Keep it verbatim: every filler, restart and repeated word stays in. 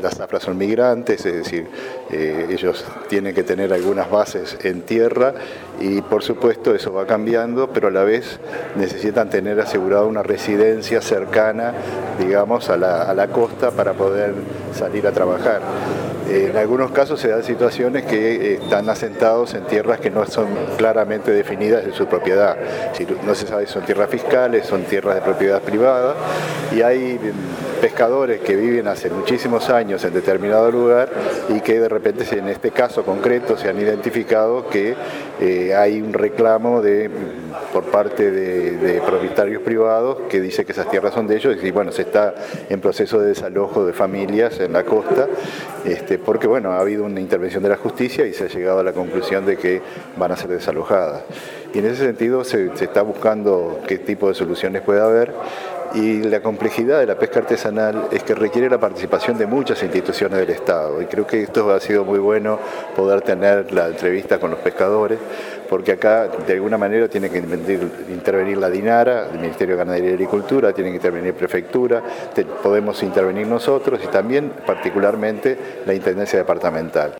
las zafras son migrantes, es decir, eh, ellos tienen que tener algunas bases en tierra y por supuesto eso va cambiando, pero a la vez necesitan tener asegurada una residencia cercana, digamos, a la, a la costa para poder salir a trabajar. En algunos casos se dan situaciones que están asentados en tierras que no son claramente definidas de su propiedad. No se sabe si son tierras fiscales, son tierras de propiedad privada, y hay pescadores que viven hace muchísimos años en determinado lugar y que de repente en este caso concreto se han identificado que eh, hay un reclamo de, por parte de, de propietarios privados que dice que esas tierras son de ellos y bueno, se está en proceso de desalojo de familias en la costa, este, porque bueno, ha habido una intervención de la justicia y se ha llegado a la conclusión de que van a ser desalojadas. Y en ese sentido se, se está buscando qué tipo de soluciones puede haber. Y la complejidad de la pesca artesanal es que requiere la participación de muchas instituciones del Estado. Y creo que esto ha sido muy bueno poder tener la entrevista con los pescadores, porque acá de alguna manera tiene que intervenir la DINARA, el Ministerio de Ganadería y Agricultura, tiene que intervenir Prefectura, te, podemos intervenir nosotros y también particularmente la Intendencia Departamental.